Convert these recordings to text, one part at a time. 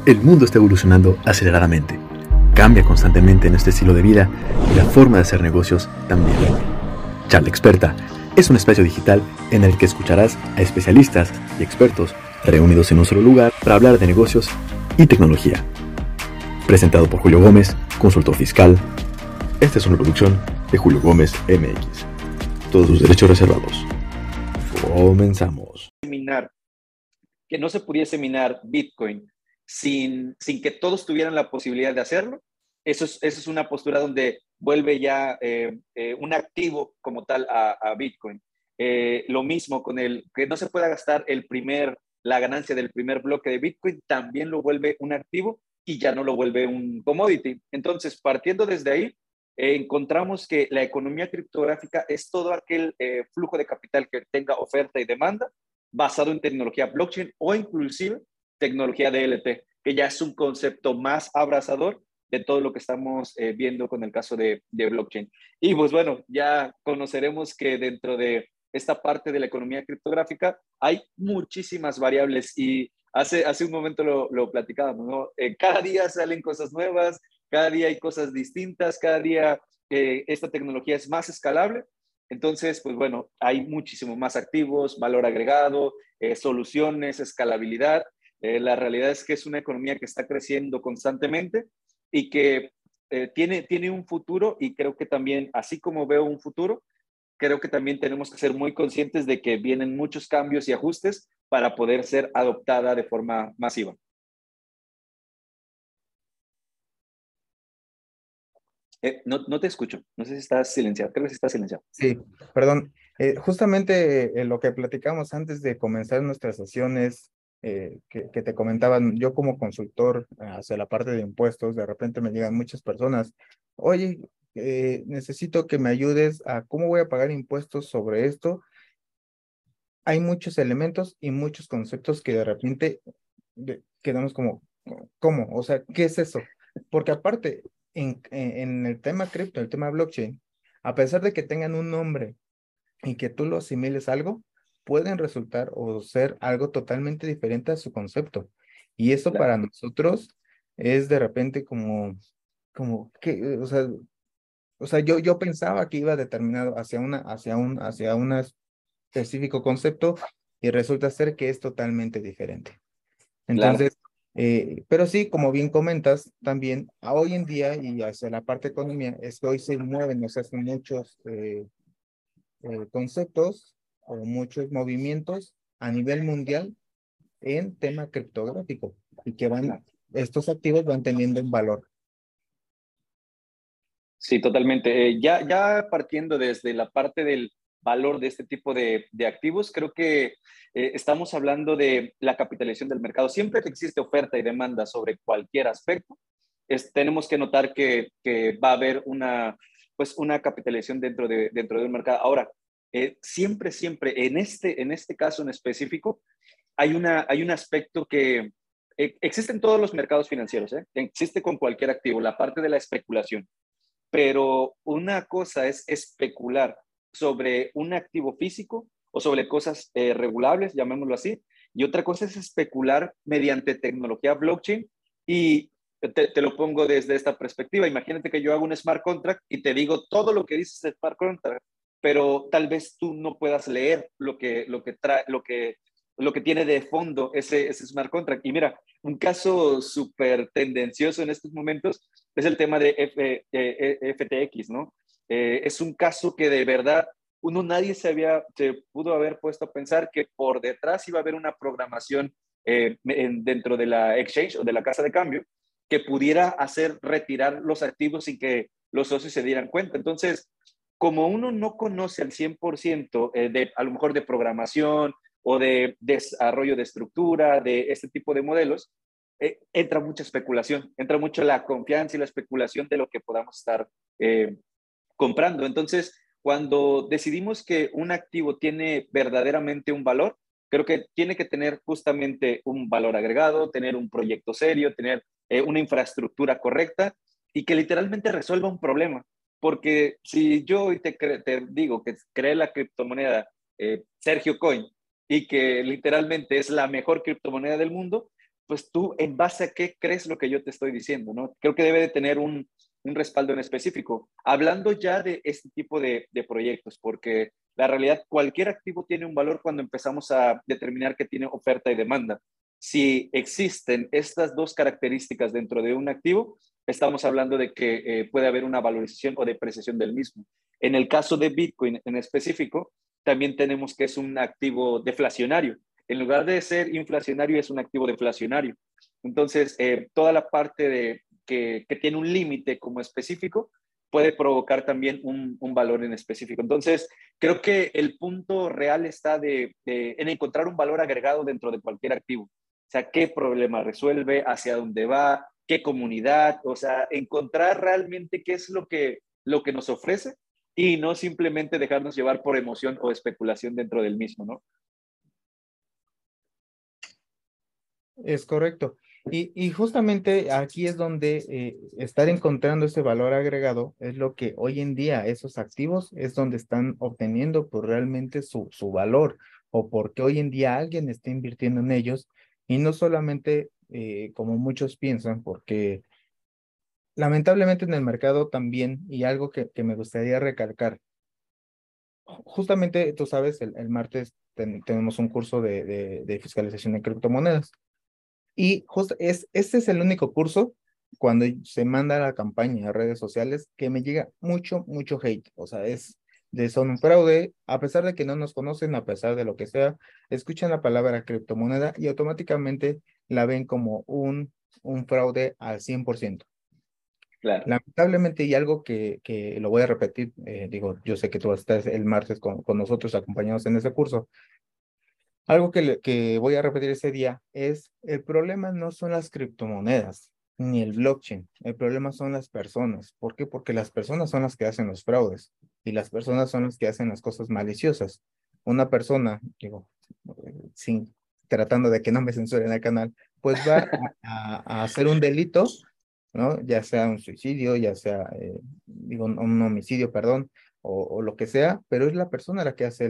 El mundo está evolucionando aceleradamente. Cambia constantemente nuestro estilo de vida y la forma de hacer negocios también. Charla Experta es un espacio digital en el que escucharás a especialistas y expertos reunidos en un solo lugar para hablar de negocios y tecnología. Presentado por Julio Gómez, consultor fiscal. Esta es una producción de Julio Gómez MX. Todos sus derechos reservados. Comenzamos. Que no se pudiese minar Bitcoin sin que todos tuvieran la posibilidad de hacerlo, eso es una postura donde vuelve ya un activo como tal a Bitcoin. Lo mismo con el que no se pueda gastar la ganancia del primer bloque de Bitcoin, también lo vuelve un activo y ya no lo vuelve un commodity. Entonces, partiendo desde ahí, encontramos que la economía criptográfica es todo aquel flujo de capital que tenga oferta y demanda basado en tecnología blockchain o inclusive tecnología DLT, que ya es un concepto más abrazador de todo lo que estamos viendo con el caso de blockchain. Y pues bueno, ya conoceremos que dentro de esta parte de la economía criptográfica hay muchísimas variables y hace un momento lo platicábamos, ¿no? Cada día salen cosas nuevas, cada día hay cosas distintas, cada día esta tecnología es más escalable. Entonces, pues bueno, hay muchísimo más activos, valor agregado, soluciones, escalabilidad. La realidad es que es una economía que está creciendo constantemente y que tiene un futuro, y creo que también, así como veo un futuro, creo que también tenemos que ser muy conscientes de que vienen muchos cambios y ajustes para poder ser adoptada de forma masiva. No te escucho, no sé si estás silenciado, creo que sí estás silenciado. Sí, perdón. Justamente lo que platicamos antes de comenzar nuestras sesiones, que te comentaban, yo como consultor hacia la parte de impuestos, de repente me llegan muchas personas, oye, necesito que me ayudes a cómo voy a pagar impuestos sobre esto. Hay muchos elementos y muchos conceptos que de repente quedamos como, ¿cómo? O sea, ¿qué es eso? Porque aparte, en el tema cripto, el tema blockchain, a pesar de que tengan un nombre y que tú lo asimiles a algo, pueden resultar o ser algo totalmente diferente a su concepto. Y eso para nosotros es de repente como que, o sea, yo pensaba que iba determinado hacia un específico concepto y resulta ser que es totalmente diferente. Claro. Entonces, pero sí, como bien comentas, también hoy en día y hacia la parte de economía, es que hoy se mueven, o sea, son muchos conceptos o muchos movimientos a nivel mundial en tema criptográfico y que estos activos van teniendo un valor. Sí, totalmente. Ya partiendo desde la parte del valor de este tipo de activos, creo que estamos hablando de la capitalización del mercado. Siempre que existe oferta y demanda sobre cualquier aspecto, tenemos que notar que va a haber una capitalización dentro de un mercado. Ahora, siempre, en este caso en específico, hay un aspecto que existe en todos los mercados financieros, existe con cualquier activo, la parte de la especulación. Pero una cosa es especular sobre un activo físico o sobre cosas regulables, llamémoslo así, y otra cosa es especular mediante tecnología blockchain. Y te lo pongo desde esta perspectiva. Imagínate que yo hago un smart contract y te digo todo lo que dice ese smart contract, pero tal vez tú no puedas leer lo que tiene de fondo ese smart contract. Y mira, un caso súper tendencioso en estos momentos es el tema de FTX, ¿no? Es un caso que de verdad nadie se pudo haber puesto a pensar que por detrás iba a haber una programación dentro de la exchange o de la casa de cambio que pudiera hacer retirar los activos sin que los socios se dieran cuenta. Entonces, como uno no conoce al 100% a lo mejor de programación o de desarrollo de estructura, de este tipo de modelos, entra mucha especulación, entra mucho la confianza y la especulación de lo que podamos estar comprando. Entonces, cuando decidimos que un activo tiene verdaderamente un valor, creo que tiene que tener justamente un valor agregado, tener un proyecto serio, tener una infraestructura correcta y que literalmente resuelva un problema. Porque si yo hoy te digo que creé la criptomoneda Sergio Coin y que literalmente es la mejor criptomoneda del mundo, pues tú en base a qué crees lo que yo te estoy diciendo, ¿no? Creo que debe de tener un respaldo en específico. Hablando ya de este tipo de proyectos, porque la realidad, cualquier activo tiene un valor cuando empezamos a determinar que tiene oferta y demanda. Si existen estas dos características dentro de un activo, estamos hablando de que puede haber una valorización o depreciación del mismo. En el caso de Bitcoin en específico, también tenemos que es un activo deflacionario. En lugar de ser inflacionario, es un activo deflacionario. Entonces, toda la parte que tiene un límite como específico puede provocar también un valor en específico. Entonces, creo que el punto real está en encontrar un valor agregado dentro de cualquier activo. O sea, qué problema resuelve, hacia dónde va, qué comunidad, o sea, encontrar realmente qué es lo que nos ofrece y no simplemente dejarnos llevar por emoción o especulación dentro del mismo, ¿no? Es correcto. Y justamente aquí es donde estar encontrando ese valor agregado es lo que hoy en día esos activos es donde están obteniendo pues, realmente su valor o porque hoy en día alguien está invirtiendo en ellos y no solamente como muchos piensan, porque lamentablemente en el mercado también, y algo que me gustaría recalcar, justamente tú sabes, el martes tenemos un curso de fiscalización de criptomonedas. Y justo este es el único curso cuando se manda la campaña a redes sociales que me llega mucho hate. O sea, son un fraude, a pesar de que no nos conocen, a pesar de lo que sea, escuchan la palabra criptomoneda y automáticamente la ven como un fraude al 100%. Claro. Lamentablemente, y algo que lo voy a repetir, digo, yo sé que tú estás el martes con nosotros acompañados en ese curso, algo que voy a repetir ese día es, el problema no son las criptomonedas ni el blockchain, el problema son las personas. ¿Por qué? Porque las personas son las que hacen los fraudes y las personas son las que hacen las cosas maliciosas. Una persona, digo, sin, tratando de que no me censuren el canal, pues va a hacer un delito, ¿no? Ya sea un suicidio, ya sea, digo, un homicidio, perdón, o lo que sea, pero es la persona la que hace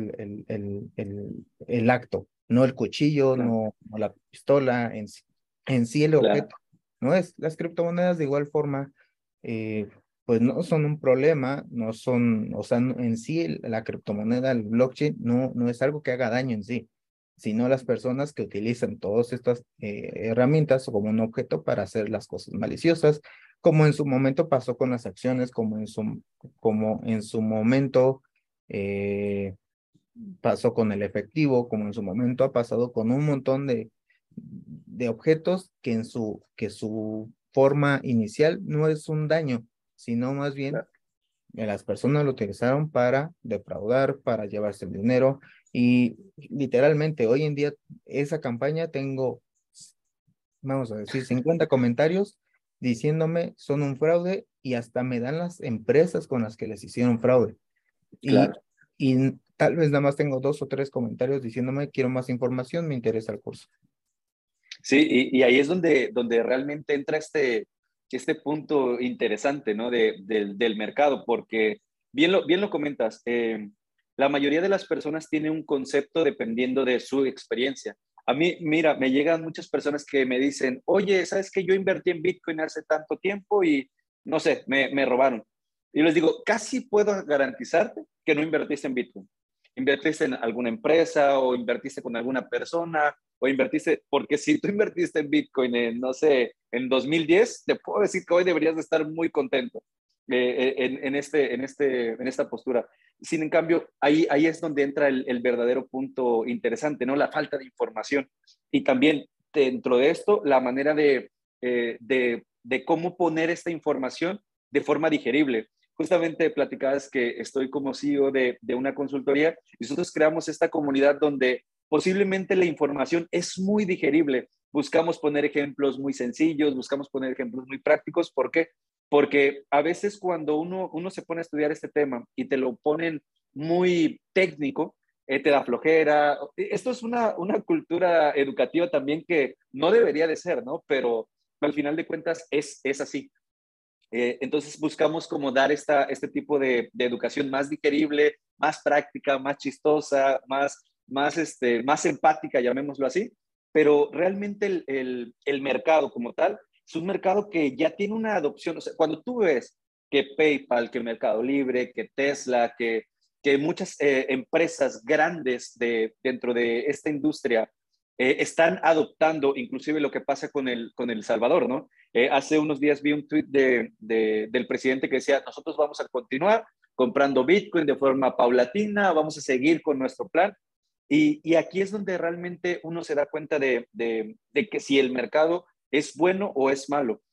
el acto, no el cuchillo, Claro, no la pistola, en sí el claro, objeto, no es. Las criptomonedas de igual forma, eh, pues no son un problema, no son, o sea, en sí la criptomoneda, el blockchain, no es algo que haga daño en sí, sino las personas que utilizan todas estas herramientas como un objeto para hacer las cosas maliciosas, como en su momento pasó con las acciones, como en su momento eh, pasó con el efectivo, como en su momento ha pasado con un montón de objetos que su forma inicial no es un daño, sino más bien claro. las personas lo utilizaron para defraudar, para llevarse el dinero y literalmente hoy en día esa campaña tengo, vamos a decir, 50 comentarios diciéndome son un fraude y hasta me dan las empresas con las que les hicieron fraude. Y, Claro. y tal vez nada más tengo 2 o 3 comentarios diciéndome quiero más información, me interesa el curso. Sí, y ahí es donde realmente entra este punto interesante, ¿no? Del mercado, porque bien lo comentas, la mayoría de las personas tienen un concepto dependiendo de su experiencia. A mí, mira, me llegan muchas personas que me dicen, oye, ¿sabes que yo invertí en Bitcoin hace tanto tiempo y no sé, me robaron? Y les digo, casi puedo garantizarte que no invertiste en Bitcoin. Invertiste en alguna empresa o invertiste con alguna persona o invertiste, porque si tú invertiste en Bitcoin en, no sé, en 2010, te puedo decir que hoy deberías de estar muy contento en esta postura. Sin en cambio, ahí es donde entra el verdadero punto interesante, ¿no? La falta de información. Y también dentro de esto, la manera de cómo poner esta información de forma digerible. Justamente platicabas que estoy como CEO de una consultoría y nosotros creamos esta comunidad donde posiblemente la información es muy digerible. Buscamos poner ejemplos muy sencillos, buscamos poner ejemplos muy prácticos. ¿Por qué? Porque a veces cuando uno se pone a estudiar este tema y te lo ponen muy técnico, te da flojera. Esto es una cultura educativa también que no debería de ser, ¿no? Pero al final de cuentas es así. Entonces buscamos como dar este tipo de educación más digerible, más práctica, más chistosa, más empática, llamémoslo así, pero realmente el mercado como tal es un mercado que ya tiene una adopción. O sea, cuando tú ves que PayPal, que Mercado Libre, que Tesla, que muchas empresas grandes dentro de esta industria están adoptando inclusive lo que pasa con el Salvador, ¿no? Hace unos días vi un tweet del presidente que decía, nosotros vamos a continuar comprando Bitcoin de forma paulatina, vamos a seguir con nuestro plan. Y aquí es donde realmente uno se da cuenta de que si el mercado es bueno o es malo.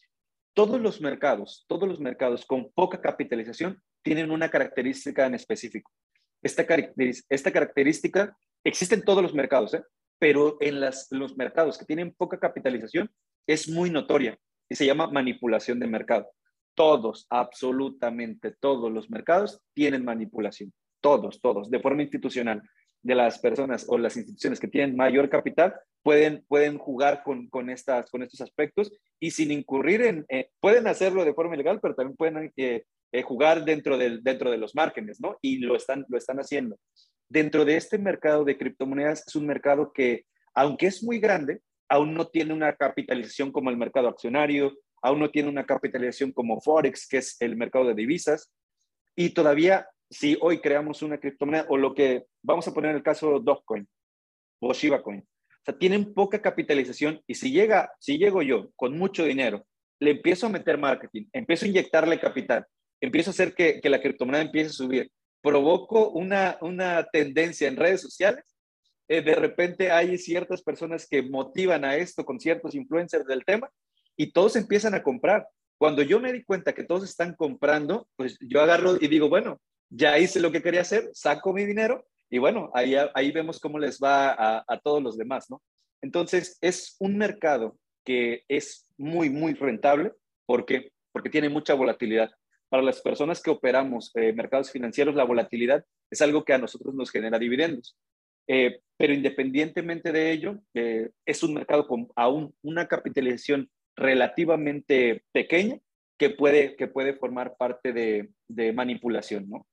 Todos los mercados con poca capitalización tienen una característica en específico. Esta característica existe en todos los mercados, ¿eh? Pero en los mercados que tienen poca capitalización es muy notoria y se llama manipulación de mercado. Todos, absolutamente todos los mercados tienen manipulación. Todos, de forma institucional. De las personas o las instituciones que tienen mayor capital pueden jugar con estos aspectos y sin incurrir pueden hacerlo de forma ilegal, pero también pueden jugar dentro de los márgenes, ¿no? Y lo están haciendo. Dentro de este mercado de criptomonedas es un mercado que, aunque es muy grande, aún no tiene una capitalización como el mercado accionario, aún no tiene una capitalización como Forex, que es el mercado de divisas, y todavía, si hoy creamos una criptomoneda, o lo que vamos a poner en el caso Dogecoin o Shiba Coin, o sea, tienen poca capitalización y si llego yo con mucho dinero, le empiezo a meter marketing, empiezo a inyectarle capital, empiezo a hacer que la criptomoneda empiece a subir, provoco una tendencia en redes sociales, de repente hay ciertas personas que motivan a esto con ciertos influencers del tema y todos empiezan a comprar. Cuando yo me di cuenta que todos están comprando, pues yo agarro y digo, bueno, ya hice lo que quería hacer, saco mi dinero y bueno, ahí vemos cómo les va a todos los demás, ¿no? Entonces, es un mercado que es muy rentable. ¿Por qué? Porque tiene mucha volatilidad. Para las personas que operamos mercados financieros, la volatilidad es algo que a nosotros nos genera dividendos. Pero independientemente de ello, es un mercado con aún una capitalización relativamente pequeña que puede formar parte de manipulación, ¿no?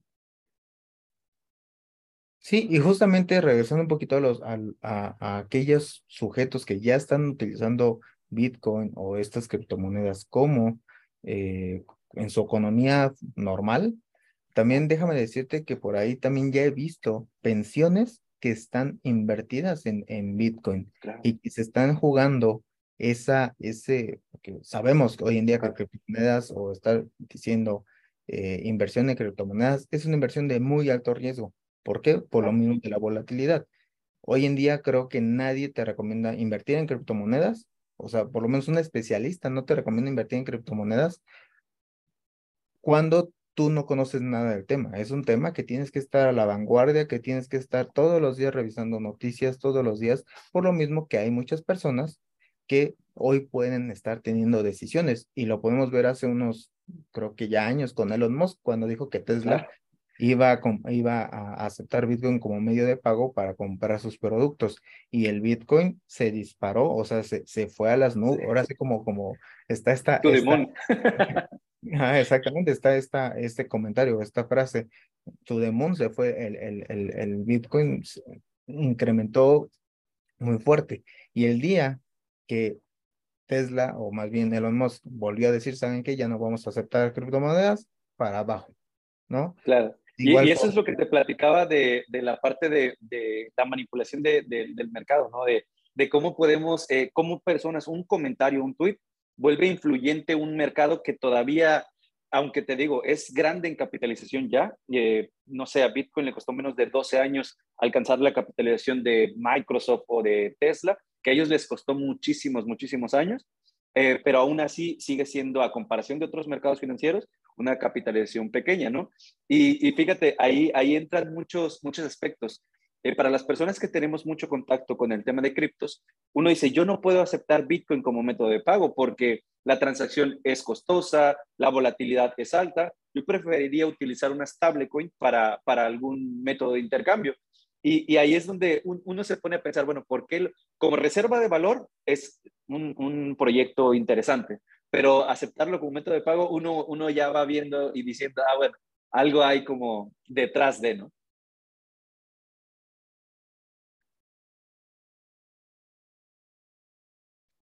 Sí, y justamente regresando un poquito a aquellos sujetos que ya están utilizando Bitcoin o estas criptomonedas como en su economía normal, también déjame decirte que por ahí también ya he visto pensiones que están invertidas en Bitcoin Claro. y que se están jugando porque sabemos que hoy en día que criptomonedas o estar diciendo inversión en criptomonedas es una inversión de muy alto riesgo. ¿Por qué? Por lo mismo de la volatilidad. Hoy en día creo que nadie te recomienda invertir en criptomonedas, o sea, por lo menos un especialista no te recomienda invertir en criptomonedas cuando tú no conoces nada del tema. Es un tema que tienes que estar a la vanguardia, que tienes que estar todos los días revisando noticias, todos los días, por lo mismo que hay muchas personas que hoy pueden estar teniendo decisiones y lo podemos ver hace unos, creo que ya años con Elon Musk, cuando dijo que Tesla Claro. iba a aceptar Bitcoin como medio de pago para comprar sus productos y el Bitcoin se disparó, o sea, se fue a las Sí. nubes. Ahora sí como está To the moon. exactamente, está este comentario, esta frase, to the moon se fue, el Bitcoin se incrementó muy fuerte y el día que Tesla, o más bien Elon Musk, volvió a decir, ¿saben qué? Ya no vamos a aceptar criptomonedas para abajo, ¿no? Claro. Y Igual eso es lo que te platicaba de la parte de la manipulación del mercado, ¿no? De cómo podemos, cómo personas, un comentario, un tweet, vuelve influyente un mercado que todavía, aunque te digo, es grande en capitalización ya. No sé, a Bitcoin le costó menos de 12 años alcanzar la capitalización de Microsoft o de Tesla, que a ellos les costó muchísimos años. Pero aún así sigue siendo, a comparación de otros mercados financieros, una capitalización pequeña, ¿no? Y fíjate, ahí entran muchos aspectos. Para las personas que tenemos mucho contacto con el tema de criptos, uno dice, yo no puedo aceptar Bitcoin como método de pago porque la transacción es costosa, la volatilidad es alta. Yo preferiría utilizar una stablecoin para algún método de intercambio. Y ahí es donde uno se pone a pensar, bueno, ¿por qué? Como reserva de valor es un proyecto interesante, pero aceptarlo como método de pago, uno ya va viendo y diciendo, ah, bueno, algo hay como detrás de, ¿no?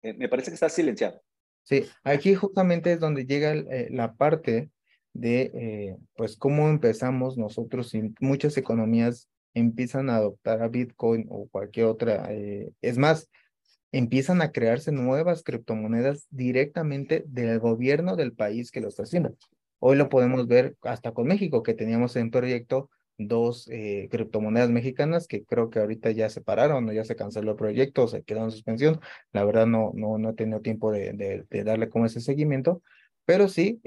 Me parece que está silenciado. Sí, aquí justamente es donde llega la parte de, pues, cómo empezamos nosotros y muchas economías empiezan a adoptar a Bitcoin o cualquier otra. Es más, empiezan a crearse nuevas criptomonedas directamente del gobierno del país que lo está haciendo. Hoy lo podemos ver hasta con México, que teníamos en proyecto dos criptomonedas mexicanas que creo que ahorita ya se pararon o ya se canceló el proyecto, se quedó en suspensión. La verdad no he tenido tiempo de darle como ese seguimiento, pero sí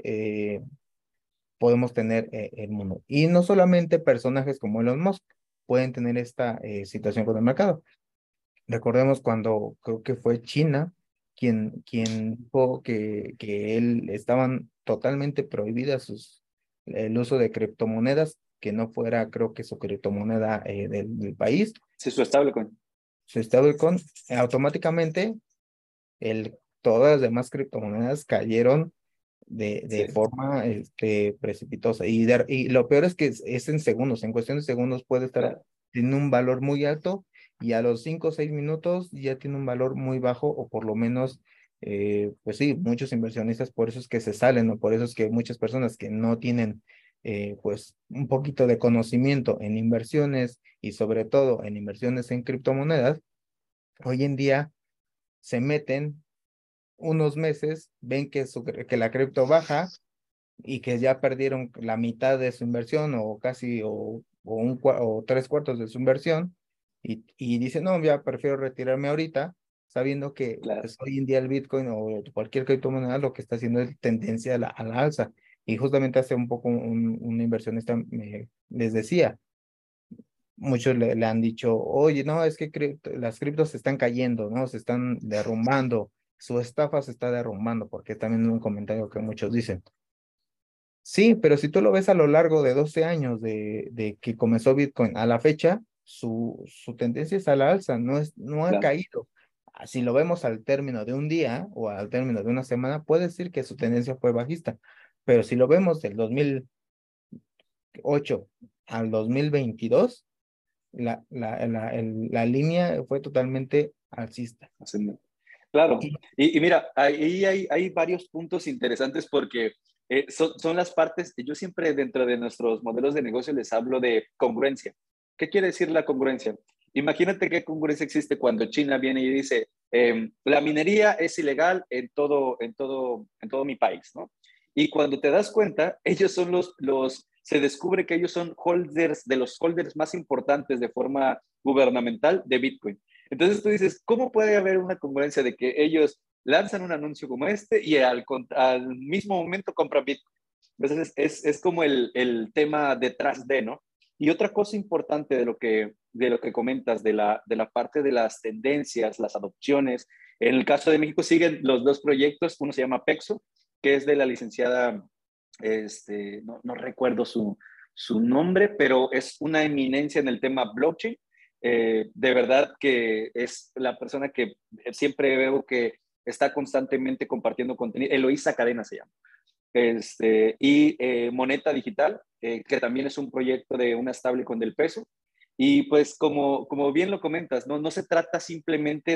podemos tener el mundo. Y no solamente personajes como Elon Musk pueden tener esta situación con el mercado. Recordemos cuando creo que fue China quien dijo que él estaban totalmente prohibidas el uso de criptomonedas, que no fuera, creo que su criptomoneda del país, Sí, su stablecoin. su stablecoin, automáticamente todas las demás criptomonedas cayeron de Sí, forma precipitosa. Y lo peor es que es en segundos, en cuestión de segundos puede estar claro. tiene un valor muy alto y a los 5 o 6 minutos ya tiene un valor muy bajo o por lo menos, pues sí, muchos inversionistas por eso es que se salen o por eso es que muchas personas que no tienen pues un poquito de conocimiento en inversiones y sobre todo en inversiones en criptomonedas, hoy en día se meten unos meses, ven que la cripto baja y que ya perdieron la mitad de su inversión o casi o 3/4 de su inversión y dicen, no, ya prefiero retirarme ahorita, sabiendo que Claro. pues, hoy en día el Bitcoin o cualquier criptomoneda lo que está haciendo es tendencia a la alza. Y justamente hace un poco un inversionista les decía, muchos le han dicho, oye, no, es que las criptos se están cayendo, ¿no? Se están derrumbando, su estafa se está derrumbando, porque también es un comentario que muchos dicen. Sí, pero si tú lo ves a lo largo de 12 años de que comenzó Bitcoin a la fecha, su tendencia es a la alza, no ha Claro. caído. Si lo vemos al término de un día o al término de una semana, puede decir que su tendencia fue bajista, pero si lo vemos del 2008 al 2022, la línea fue totalmente alcista. Claro, Y y mira, ahí hay varios puntos interesantes porque son las partes, yo siempre dentro de nuestros modelos de negocio les hablo de congruencia. ¿Qué quiere decir la congruencia? Imagínate qué congruencia existe cuando China viene y dice, la minería es ilegal en todo mi país, ¿no? Y cuando te das cuenta, ellos son se descubre que ellos son holders, de los holders más importantes de forma gubernamental de Bitcoin. Entonces tú dices, ¿cómo puede haber una congruencia de que ellos lanzan un anuncio como este y al mismo momento compran Bitcoin? Entonces es como el tema detrás de, ¿no? Y otra cosa importante de lo que comentas, de la parte de las tendencias, las adopciones, en el caso de México siguen los dos proyectos, uno se llama Pexo, que es de la licenciada, no recuerdo su nombre, pero es una eminencia en el tema blockchain. De verdad que es la persona que siempre veo que está constantemente compartiendo contenido. Eloísa Cadena se llama. Y Moneta Digital, que también es un proyecto de una stablecoin del peso. Y pues como bien lo comentas, no se trata simplemente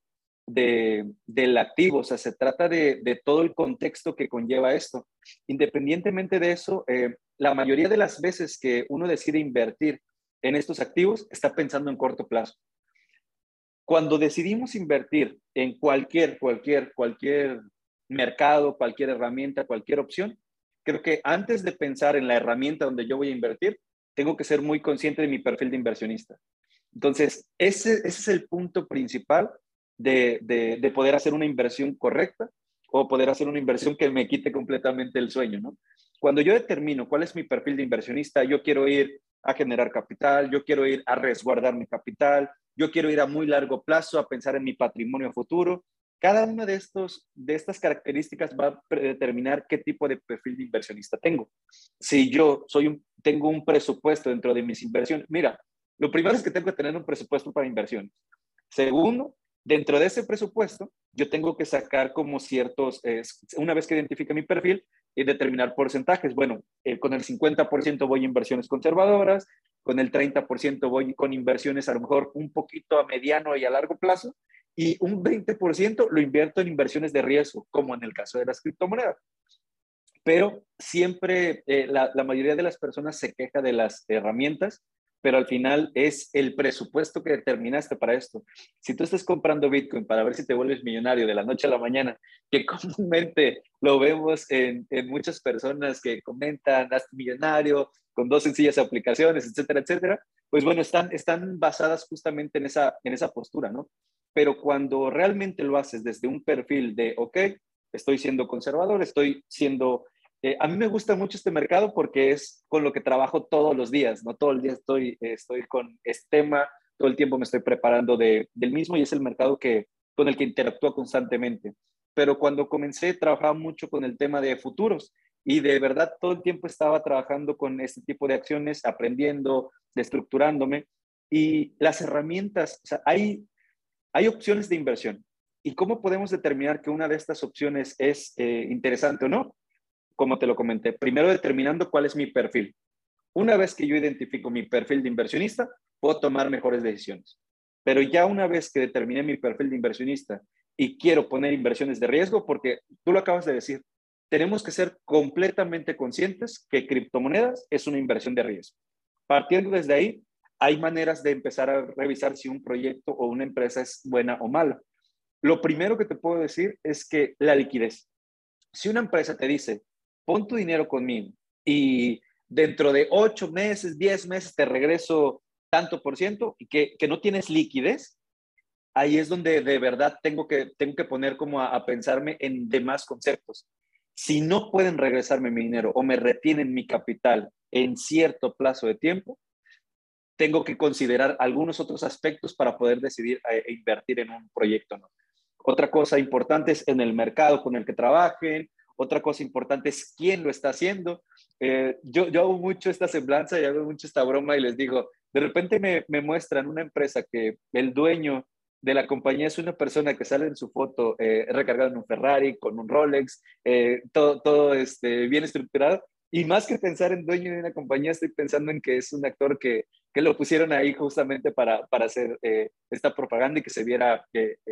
del activo, o sea, se trata de todo el contexto que conlleva esto. Independientemente de eso, la mayoría de las veces que uno decide invertir en estos activos, está pensando en corto plazo. Cuando decidimos invertir en cualquier mercado, cualquier herramienta, cualquier opción, creo que antes de pensar en la herramienta donde yo voy a invertir, tengo que ser muy consciente de mi perfil de inversionista. Entonces, ese es el punto principal de poder hacer una inversión correcta o poder hacer una inversión que me quite completamente el sueño, ¿no? Cuando yo determino cuál es mi perfil de inversionista, yo quiero ir a generar capital, yo quiero ir a resguardar mi capital, yo quiero ir a muy largo plazo a pensar en mi patrimonio futuro. Cada una de estas características va a predeterminar qué tipo de perfil de inversionista tengo. Si yo tengo un presupuesto dentro de mis inversiones, mira, lo primero es que tengo que tener un presupuesto para inversiones. Segundo, dentro de ese presupuesto, yo tengo que sacar como una vez que identifique mi perfil, y determinar porcentajes. Bueno, con el 50% voy a inversiones conservadoras, con el 30% voy con inversiones a lo mejor un poquito a mediano y a largo plazo, y un 20% lo invierto en inversiones de riesgo, como en el caso de las criptomonedas. Pero siempre la mayoría de las personas se queja de las herramientas, pero al final es el presupuesto que determinaste para esto. Si tú estás comprando Bitcoin para ver si te vuelves millonario de la noche a la mañana, que comúnmente lo vemos en muchas personas que comentan, hazte millonario, con 2 sencillas aplicaciones, etcétera, etcétera, pues bueno, están basadas justamente en esa postura, ¿no? Pero cuando realmente lo haces desde un perfil de, ok, estoy siendo conservador, estoy siendo... a mí me gusta mucho este mercado porque es con lo que trabajo todos los días, ¿no? Todo el día estoy con este tema, todo el tiempo me estoy preparando del mismo y es el mercado con el que interactúo constantemente. Pero cuando comencé, trabajaba mucho con el tema de futuros y de verdad todo el tiempo estaba trabajando con este tipo de acciones, aprendiendo, estructurándome y las herramientas, o sea, hay opciones de inversión. ¿Y cómo podemos determinar que una de estas opciones es interesante o no? Como te lo comenté, primero determinando cuál es mi perfil. Una vez que yo identifico mi perfil de inversionista, puedo tomar mejores decisiones. Pero ya una vez que determiné mi perfil de inversionista y quiero poner inversiones de riesgo, porque tú lo acabas de decir, tenemos que ser completamente conscientes que criptomonedas es una inversión de riesgo. Partiendo desde ahí, hay maneras de empezar a revisar si un proyecto o una empresa es buena o mala. Lo primero que te puedo decir es que la liquidez. Si una empresa te dice, pon tu dinero conmigo y dentro de 8 meses, 10 meses te regreso tanto por ciento y que no tienes liquidez, ahí es donde de verdad tengo que poner como a pensarme en demás conceptos. Si no pueden regresarme mi dinero o me retienen mi capital en cierto plazo de tiempo, tengo que considerar algunos otros aspectos para poder decidir invertir en un proyecto, ¿no? Otra cosa importante es en el mercado con el que trabajen. Otra cosa importante es quién lo está haciendo. Yo hago mucho esta semblanza y hago mucho esta broma y les digo, de repente me muestran una empresa que el dueño de la compañía es una persona que sale en su foto recargado en un Ferrari, con un Rolex, todo bien estructurado. Y más que pensar en dueño de una compañía, estoy pensando en que es un actor que lo pusieron ahí justamente para hacer esta propaganda y que se viera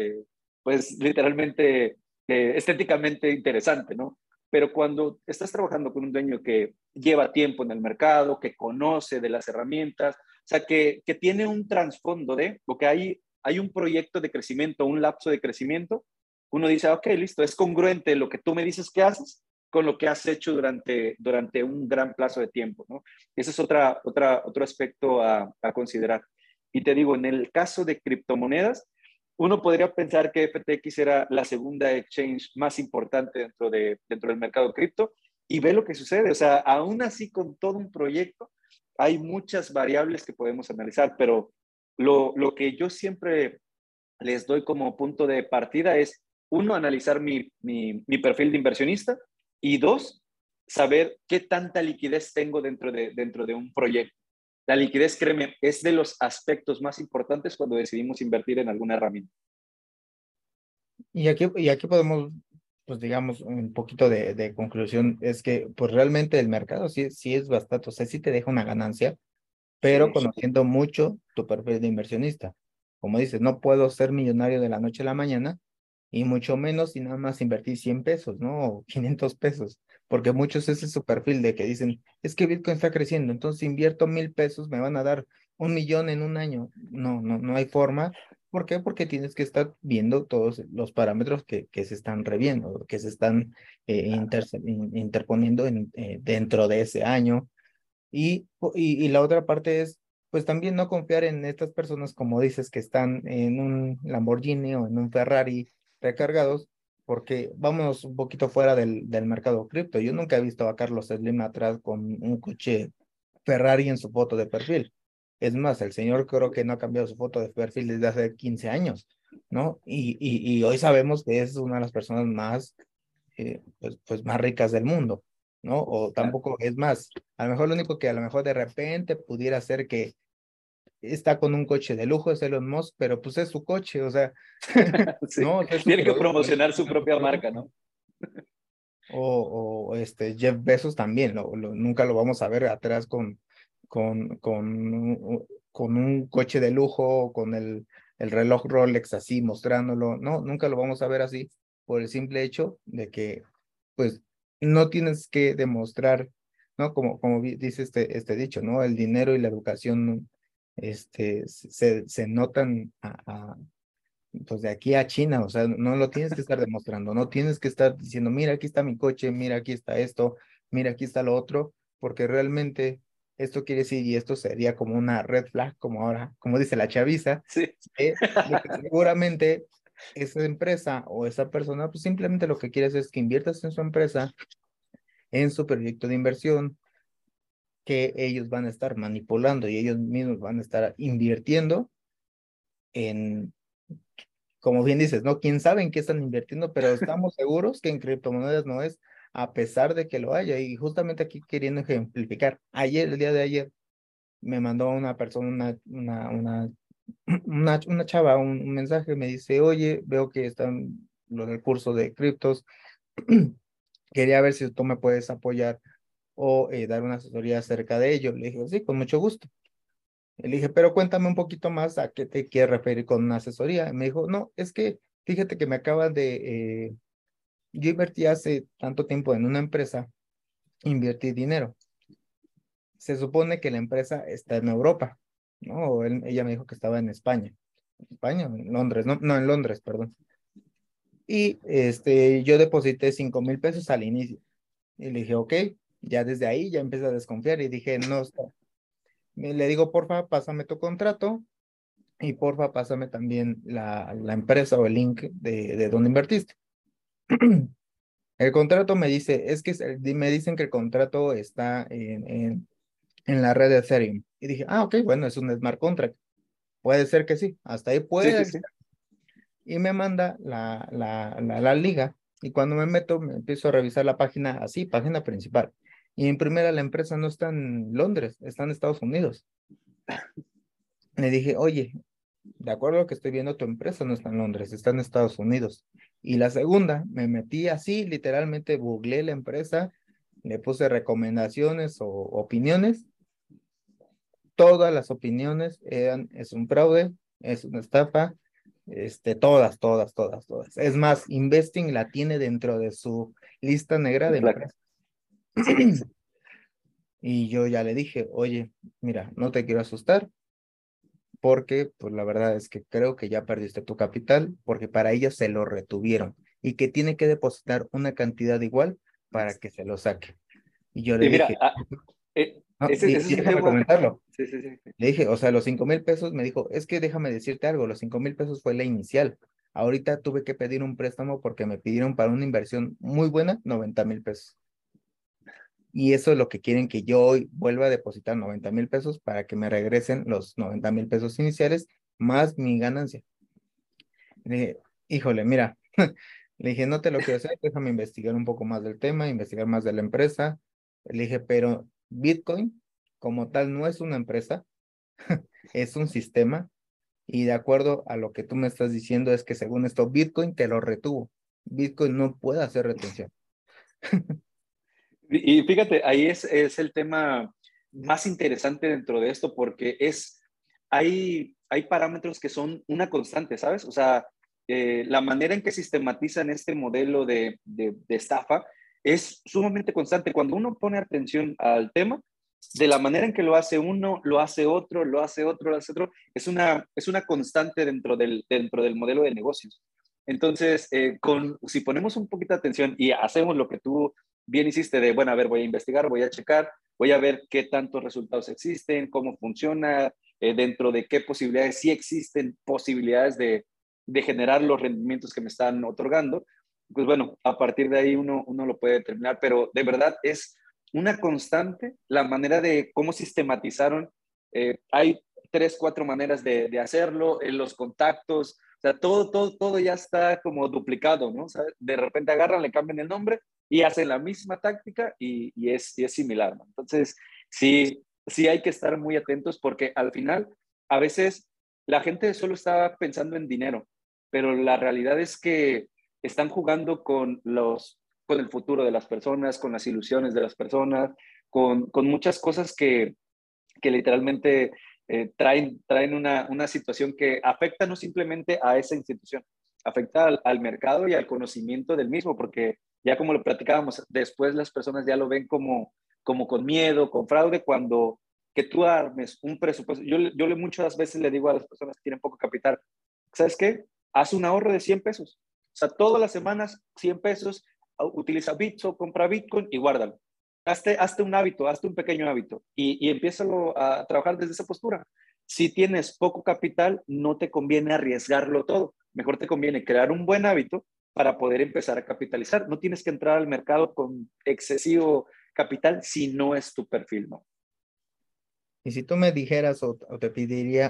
pues literalmente estéticamente interesante, ¿no? Pero cuando estás trabajando con un dueño que lleva tiempo en el mercado, que conoce de las herramientas, o sea, que tiene un trasfondo de, porque hay un proyecto de crecimiento, un lapso de crecimiento, uno dice, ok, listo, es congruente lo que tú me dices que haces con lo que has hecho durante un gran plazo de tiempo, ¿no? Ese es otro aspecto a considerar. Y te digo, en el caso de criptomonedas, uno podría pensar que FTX era la segunda exchange más importante dentro del mercado cripto y ve lo que sucede. O sea, aún así con todo un proyecto, hay muchas variables que podemos analizar, pero lo que yo siempre les doy como punto de partida es, uno, analizar mi perfil de inversionista y dos, saber qué tanta liquidez tengo dentro de un proyecto. La liquidez, créeme, es de los aspectos más importantes cuando decidimos invertir en alguna herramienta. Y aquí podemos, pues digamos, un poquito de conclusión, es que pues realmente el mercado sí es bastante, o sea, sí te deja una ganancia, pero Sí, conociendo mucho tu perfil de inversionista. Como dices, no puedo ser millonario de la noche a la mañana y mucho menos si nada más invertir 100 pesos, ¿no? O 500 pesos, porque muchos ese es su perfil de que dicen, es que Bitcoin está creciendo, entonces invierto 1,000 pesos, me van a dar 1 millón en un año. No hay forma. ¿Por qué? Porque tienes que estar viendo todos los parámetros que se están reviendo, que se están interponiendo dentro de ese año y la otra parte es, pues también no confiar en estas personas, como dices, que están en un Lamborghini o en un Ferrari recargados, porque vámonos un poquito fuera del mercado cripto. Yo nunca he visto a Carlos Slim atrás con un coche Ferrari en su foto de perfil. Es más, el señor creo que no ha cambiado su foto de perfil desde hace 15 años, ¿no? Y hoy sabemos que es una de las personas más pues más ricas del mundo, ¿no? O tampoco es más, a lo mejor lo único que a lo mejor de repente pudiera ser que está con un coche de lujo es Elon Musk, pero pues es su coche, o sea, sí. no, es su Tiene que producto, promocionar su es su propia marca, producto. ¿no? O Jeff Bezos también, nunca lo vamos a ver atrás con, con un coche de lujo, con el reloj Rolex así mostrándolo. No, nunca lo vamos a ver así por el simple hecho de que, pues, no tienes que demostrar, ¿no? Como dice este dicho, ¿no? El dinero y la educación, se notan pues de aquí a China, o sea, no lo tienes que estar demostrando, no tienes que estar diciendo, mira, aquí está mi coche, mira, aquí está esto, mira, aquí está lo otro, porque realmente esto quiere decir, y esto sería como una red flag, como ahora, como dice la chaviza, Sí. de que seguramente esa empresa o esa persona, pues simplemente lo que quieres es que inviertas en su empresa, en su proyecto de inversión, que ellos van a estar manipulando y ellos mismos van a estar invirtiendo en, como bien dices, ¿no? ¿Quién sabe en qué están invirtiendo? Pero estamos seguros que en criptomonedas no es, a pesar de que lo haya. Y justamente aquí queriendo ejemplificar, ayer, el día de ayer, me mandó una persona, una chava, un mensaje, me dice, oye, veo que están lo del curso de criptos, quería ver si tú me puedes apoyar o dar una asesoría acerca de ello. Le dije, sí, con mucho gusto. Le dije, pero cuéntame un poquito más a qué te quieres referir con una asesoría. Me dijo, no, es que fíjate que me acaban yo invertí hace tanto tiempo en una empresa, invertí dinero. Se supone que la empresa está en Europa, ¿no? Ella me dijo que estaba en España. España, en Londres, no, no, en Londres, perdón. Y yo deposité 5,000 pesos al inicio. Y le dije, ok, ya desde ahí ya empecé a desconfiar y dije, no, le digo, porfa, pásame tu contrato. Y porfa, pásame también la empresa o el link de donde invertiste. El contrato me dice, es que me dicen que el contrato está en la red de Ethereum. Y dije, ah, ok, bueno, es un smart contract. Puede ser que sí, hasta ahí Sí, sí, puede. sí. Y me manda la liga. Y cuando me meto, me empiezo a revisar la página así, página principal. Y en primera, la empresa no está en Londres, está en Estados Unidos. Le dije, oye, de acuerdo a lo que estoy viendo, tu empresa no está en Londres, está en Estados Unidos. Y la segunda, me metí así, literalmente googleé la empresa, le puse recomendaciones o opiniones. Todas las opiniones eran, es un fraude, es una estafa, todas, todas, todas, todas. Es más, Investing la tiene dentro de su lista negra de Black. empresas. Sí, sí, sí. Y yo ya le dije, oye, mira, no te quiero asustar, porque pues la verdad es que creo que ya perdiste tu capital, porque para ellos se lo retuvieron y que tiene que depositar una cantidad igual para que se lo saque. Y yo le Y mira, dije, no, ese y es un déjame tema. comentarlo. Sí, sí, sí. Le dije, o sea, los 5,000 pesos, me dijo, es que déjame decirte algo, los 5,000 pesos fue la inicial. Ahorita tuve que pedir un préstamo porque me pidieron para una inversión muy buena 90,000 pesos. Y eso es lo que quieren que yo hoy vuelva a depositar 90,000 pesos para que me regresen los 90,000 pesos iniciales más mi ganancia. Le dije, híjole, mira, le dije, no te lo quiero hacer, déjame investigar un poco más del tema, investigar más de la empresa. Le dije, pero Bitcoin como tal no es una empresa, es un sistema. Y de acuerdo a lo que tú me estás diciendo es que según esto, Bitcoin te lo retuvo. Bitcoin no puede hacer retención. Y fíjate, ahí es el tema más interesante dentro de esto porque hay parámetros que son una constante, ¿sabes? O sea, la manera en que sistematizan este modelo de estafa es sumamente constante. Cuando uno pone atención al tema, de la manera en que lo hace uno, lo hace otro, lo hace otro, lo hace otro, es una constante dentro del modelo de negocios. Entonces, si ponemos un poquito de atención y hacemos lo que tú bien hiciste de, bueno, a ver, voy a investigar, voy a checar, voy a ver qué tantos resultados existen, cómo funciona, dentro de qué posibilidades, sí existen posibilidades de generar los rendimientos que me están otorgando, pues bueno, a partir de ahí uno lo puede determinar, pero de verdad es una constante la manera de cómo sistematizaron. Hay 3, 4 maneras de hacerlo, en los contactos, o sea, todo ya está como duplicado, ¿no? O sea, de repente agarran, le cambian el nombre y hacen la misma táctica y es similar, ¿no? Entonces, sí hay que estar muy atentos porque al final, a veces la gente solo está pensando en dinero, pero la realidad es que están jugando con el futuro de las personas, con las ilusiones de las personas, con muchas cosas que literalmente traen una situación que afecta no simplemente a esa institución, afecta al mercado y al conocimiento del mismo, porque ya como lo platicábamos, después las personas ya lo ven como con miedo, con fraude, cuando que tú armes un presupuesto. Yo muchas veces le digo a las personas que tienen poco capital, ¿sabes qué? Haz un ahorro de 100 pesos. O sea, todas las semanas 100 pesos, utiliza Bitso, compra Bitcoin y guárdalo. Hazte un hábito, hazte un pequeño hábito y empiézalo a trabajar desde esa postura. Si tienes poco capital, no te conviene arriesgarlo todo. Mejor te conviene crear un buen hábito para poder empezar a capitalizar. No tienes que entrar al mercado con excesivo capital si no es tu perfil, ¿no? Y si tú me dijeras o te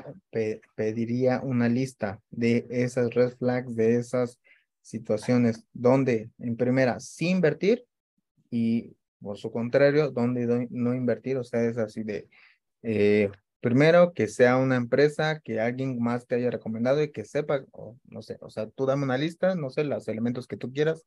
pediría una lista de esas red flags, de esas situaciones donde, en primera, sí invertir y, por su contrario, donde no invertir, o sea, es así de, primero, que sea una empresa que alguien más te haya recomendado y que sepa, o no sé, o sea, tú dame una lista, no sé, los elementos que tú quieras,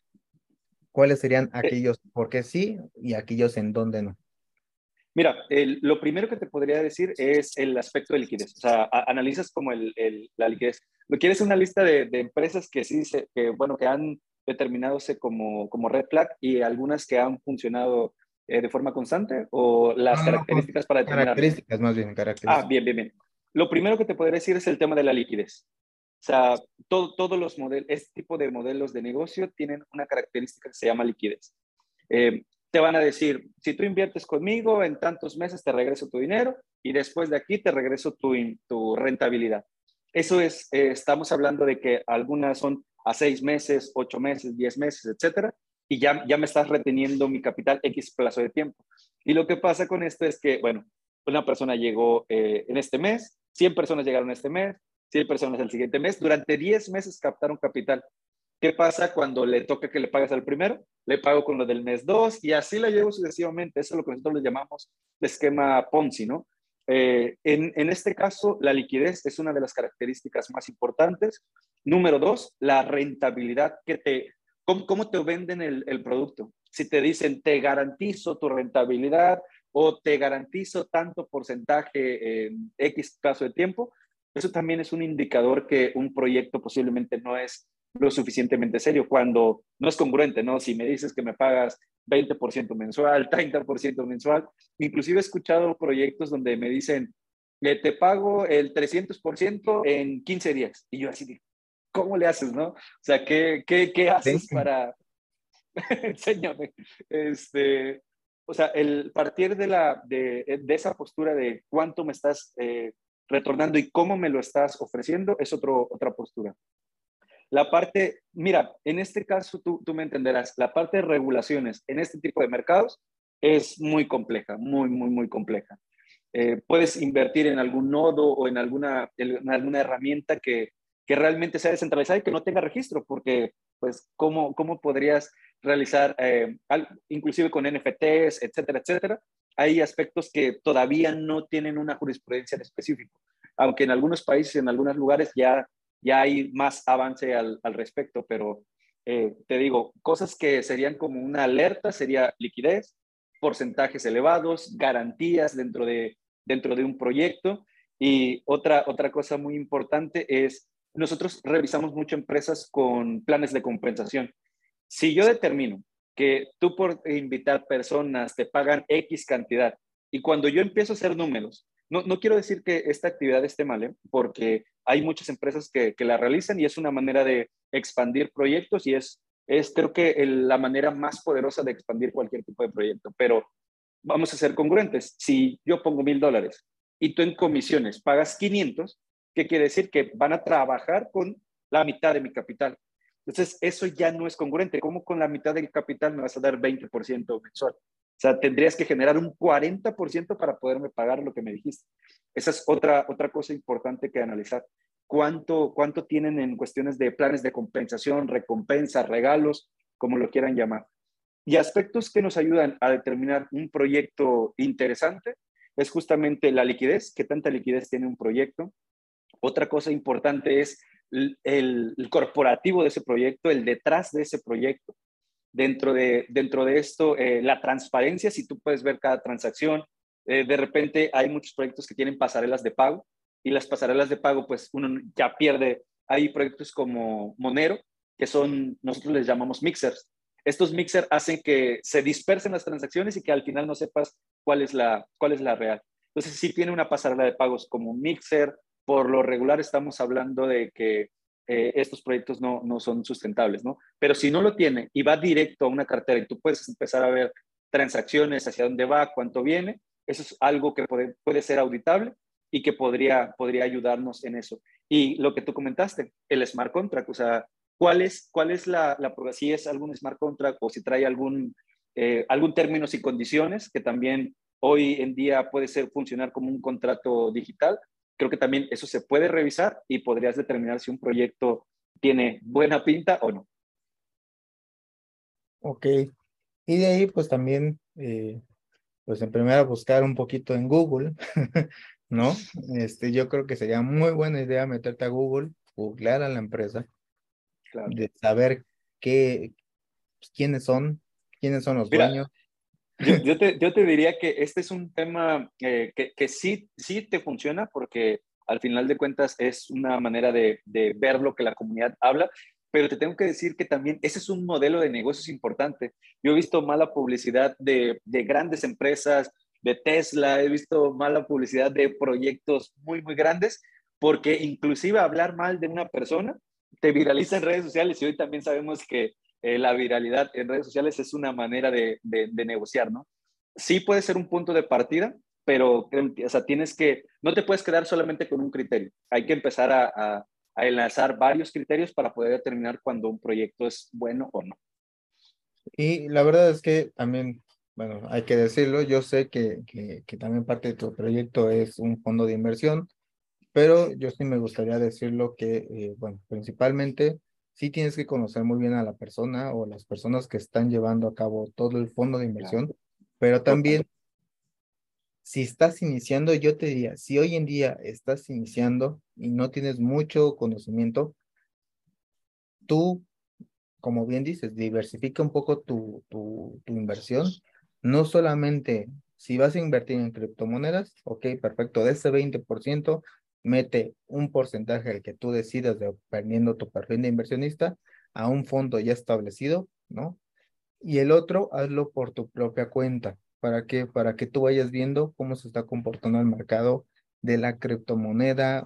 cuáles serían Eh, aquellos por qué sí y aquellos en donde no. Mira, lo primero que te podría decir es el aspecto de liquidez. O sea, analizas como la liquidez. ¿Lo quieres una lista de empresas que sí, bueno, que han determinadose como red flag y algunas que han funcionado de forma constante o las No, no, características para determinarlo? características, más bien, Ah, características. bien, bien, bien. Lo primero que te podría decir es el tema de la liquidez. O sea, todos los modelos, este tipo de modelos de negocio tienen una característica que se llama liquidez. Te van a decir, si tú inviertes conmigo, en tantos meses te regreso tu dinero y después de aquí te regreso tu rentabilidad. Eso es, estamos hablando de que algunas son a 6 meses, 8 meses, 10 meses, etcétera, y ya me estás reteniendo mi capital X plazo de tiempo. Y lo que pasa con esto es que, bueno, una persona llegó en este mes, 100 personas llegaron este mes, 100 personas el siguiente mes, durante 10 meses captaron capital. ¿Qué pasa cuando le toca que le pagas al primero? Le pago con lo del mes 2 y así la llevo sucesivamente. Eso es lo que nosotros le llamamos el esquema Ponzi, ¿no? En este caso, la liquidez es una de las características más importantes. Número 2, la rentabilidad ¿cómo te venden el producto? Si te dicen, te garantizo tu rentabilidad o te garantizo tanto porcentaje en X plazo de tiempo, eso también es un indicador que un proyecto posiblemente no es lo suficientemente serio cuando no es congruente, ¿no? Si me dices que me pagas 20% mensual, 30% mensual, inclusive he escuchado proyectos donde me dicen, te pago el 300% en 15 días. Y yo así, ¿cómo le haces, no? O sea, ¿qué Sí. haces para, enséñame, o sea, el partir de esa postura de cuánto me estás retornando y cómo me lo estás ofreciendo es otra postura. La parte, mira, en este caso tú me entenderás, la parte de regulaciones en este tipo de mercados es muy compleja, muy, muy, muy compleja. Puedes invertir en algún nodo o en alguna herramienta que realmente sea descentralizada y que no tenga registro, porque, pues, ¿cómo podrías realizar, inclusive con NFTs, etcétera, etcétera? Hay aspectos que todavía no tienen una jurisprudencia en específico, aunque en algunos países, en algunos lugares ya hay más avance al respecto, pero te digo, cosas que serían como una alerta, sería liquidez, porcentajes elevados, garantías dentro de un proyecto. Y otra cosa muy importante es, nosotros revisamos mucho empresas con planes de compensación. Si yo determino que tú por invitar personas te pagan X cantidad y cuando yo empiezo a hacer números, no quiero decir que esta actividad esté mal, ¿eh? Porque hay muchas empresas que la realizan y es una manera de expandir proyectos y es creo que la manera más poderosa de expandir cualquier tipo de proyecto. Pero vamos a ser congruentes. Si yo pongo $1,000 y tú en comisiones pagas 500, ¿qué quiere decir? Que van a trabajar con la mitad de mi capital. Entonces, eso ya no es congruente. ¿Cómo con la mitad del capital me vas a dar 20% mensual? O sea, tendrías que generar un 40% para poderme pagar lo que me dijiste. Esa es otra cosa importante que analizar. ¿Cuánto tienen en cuestiones de planes de compensación, recompensa, regalos, como lo quieran llamar? Y aspectos que nos ayudan a determinar un proyecto interesante es justamente la liquidez, qué tanta liquidez tiene un proyecto. Otra cosa importante es el corporativo de ese proyecto, el detrás de ese proyecto. Dentro de esto, la transparencia, si tú puedes ver cada transacción, De repente hay muchos proyectos que tienen pasarelas de pago y las pasarelas de pago, pues uno ya pierde. Hay proyectos como Monero, que son, nosotros les llamamos mixers. Estos mixers hacen que se dispersen las transacciones y que al final no sepas cuál es la real. Entonces, si tiene una pasarela de pagos como un mixer, por lo regular estamos hablando de que estos proyectos no son sustentables, ¿no? Pero si no lo tiene y va directo a una cartera y tú puedes empezar a ver transacciones, hacia dónde va, cuánto viene, eso es algo que puede ser auditable y que podría ayudarnos en eso. Y lo que tú comentaste, el smart contract, o sea, cuál es si es algún smart contract o si trae algún términos y condiciones que también hoy en día puede funcionar como un contrato digital. Creo que también eso se puede revisar y podrías determinar si un proyecto tiene buena pinta o no. Ok, y de ahí pues también, pues en primera buscar un poquito en Google, ¿no? Yo creo que sería muy buena idea meterte a Google, googlear a la empresa, Claro. de saber qué, pues, quiénes son los Mira, dueños. yo te diría que este es un tema que sí te funciona porque al final de cuentas es una manera de ver lo que la comunidad habla, pero te tengo que decir que también ese es un modelo de negocios importante. Yo he visto mala publicidad de grandes empresas, de Tesla, he visto mala publicidad de proyectos muy, muy grandes, porque inclusive hablar mal de una persona te viraliza en redes sociales y hoy también sabemos que la viralidad en redes sociales es una manera de negociar, ¿no? Sí puede ser un punto de partida, pero o sea, no te puedes quedar solamente con un criterio. Hay que empezar a enlazar varios criterios para poder determinar cuando un proyecto es bueno o no. Y la verdad es que también, bueno, hay que decirlo, yo sé que también parte de tu proyecto es un fondo de inversión, pero yo sí me gustaría decirlo que, bueno, principalmente sí tienes que conocer muy bien a la persona o las personas que están llevando a cabo todo el fondo de Claro, inversión, pero total. también si estás iniciando, yo te diría, si hoy en día estás iniciando y no tienes mucho conocimiento, tú, como bien dices, diversifica un poco tu inversión, no solamente si vas a invertir en criptomonedas, ok, perfecto, de ese 20%, mete un porcentaje al que tú decidas dependiendo tu perfil de inversionista a un fondo ya establecido, ¿no? Y el otro, hazlo por tu propia cuenta. ¿Para qué? Para que tú vayas viendo cómo se está comportando el mercado de la criptomoneda